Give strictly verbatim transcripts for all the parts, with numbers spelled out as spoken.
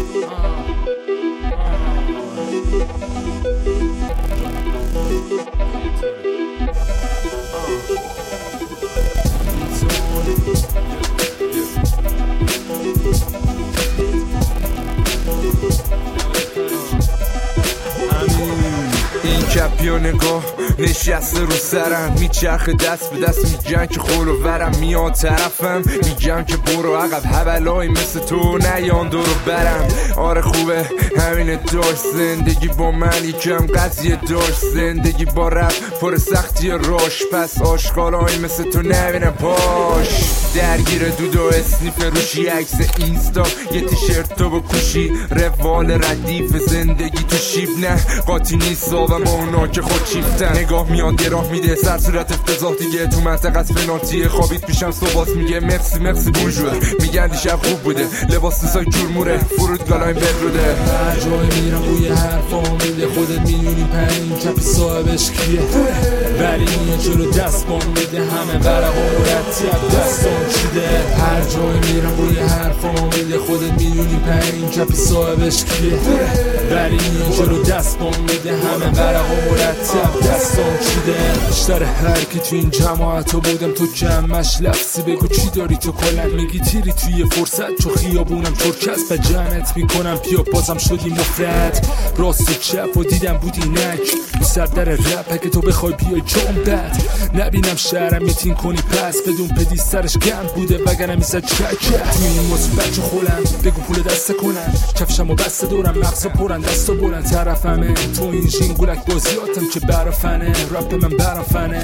این کپی و نگاه نشسته رو سرم، میچرخه دست به دست، میگن که خول و ورم میاد طرفم، میگن که برو عقب هبلایی مثل تو نیان دورو برم. آره خوبه همینه داشت زندگی با من یکم قضیه داشت، زندگی با رب پر سختی راش، پس آشغالایی مثل تو نبینم پاش. درگیر دود و اسنیف روشی عکس اینستا، یه تیشرت تو بکوشی روال ردیف زندگی تو شیب، نه قاطی نیست و با اونا که خود چیفتن. نگاه میاد یه راه میده سر صورت افتضاح دیگه، تو منطقه از پنالتی خوابید پیشم صبحات میگه مرسی مرسی بونجور، میگن دیشب خوب بوده لباس دوستای جورموره فرودگالایم بدروده. هر جای میرم بوی حرفا میده، خودت میدونی پنین کپی صاحبش کیه، ولی میاد جلو دست بان میده همه ورق و مرتب دستان چیده. هر جای میرم بوی حرفا میده، خودت میدونی پنین کپی صاحبش کیه، ولی میاد جلو دست بان میده همه ورق و مرتب دستان چیده. بیشتر هر کی تو این جماعتو بودم تو جمعش لفظی بگو چی داری تو کلن، میگی تیری توی فرصت چو خیابونم ترکست به جمعت میکنم پیا بازم شدی مفرد، راست و چپ و دیدم بودی نک تو سردر رپ اگه تو بخوای بیای جام بد نبینم شهرم میتین کنی پس بدون پدی سرش گند بوده وگرنه میزد چکت. تو این مثبت چو خولم بگو پول دسته کنن، کفشم و بسته دورم مغزا پرن دستا بلند طرفمه، تو این ژینگولک بازیاتم که برافنه رپ من برافنه.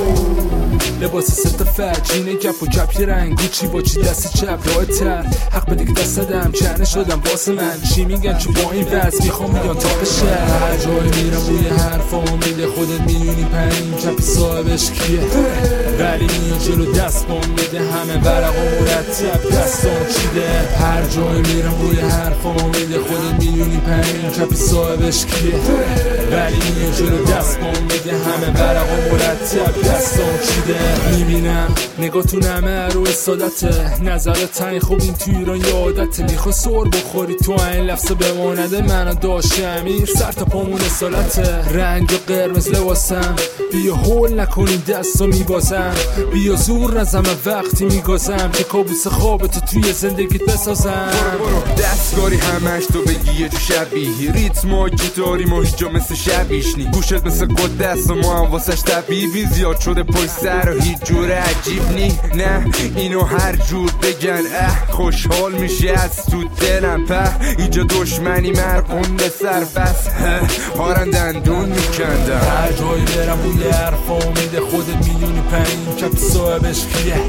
لباس ست فرجینه گپ و گپ یه رنگ گوچی با چی دست چپ راه تر حق بده که دست دادم چنه شدم واسه من، چی میگن چون با این وضع میخوام میگن تا بشه. هر جای میرم بوی حرفا میده، خودت میدونی پنین کپی صاحبش کیه، ولی میاد جلو دست بان میده همه ورق و مرتب دستان چیده. هر جای میرم بوی حرفا میده، خودت میدونی پنین کپی صاحبش کیه، ولی میاد جلو دست بان میده همه ورق و مرتب دستان چیده. میبینم نگاتون همه رو سادته، نظرت تنگ خوب این تو ایران یادته، میخوای سر بخوری تو این لفظه بمانده منو داشت امیر سر تا پامون سالته، رنگ قرمز لباسم بیا هول نکنی دستو میبازم، بیا زور نزم وقتی میگازم که کابوس خوابتو توی زندگیت بسازم. برو برو دستگاری همش تو بگی یه جو شبیه، ریتم و گیتاری ما هیچ مثل شبیش نی، گوشت مثل گل دست و ما هم واسش طبیبی زیاد شده پشت سر و هیچ جور عجیب نی، نه اینو هر جور بگن اه خوشحال میشه از تو دلم په، اینجا دشمنی مرقونده سر بس هارن دندون میکندم. هر جایی برم بوی حرفا میده، خودت میدونی پنین کپی صاحبش کیه،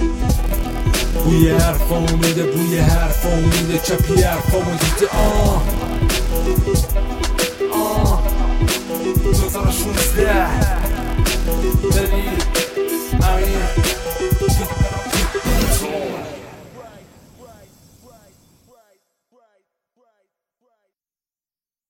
بوی حرفا میده بوی حرفا میده کپی حرفا میده. آه آه دوزار شونزده ببین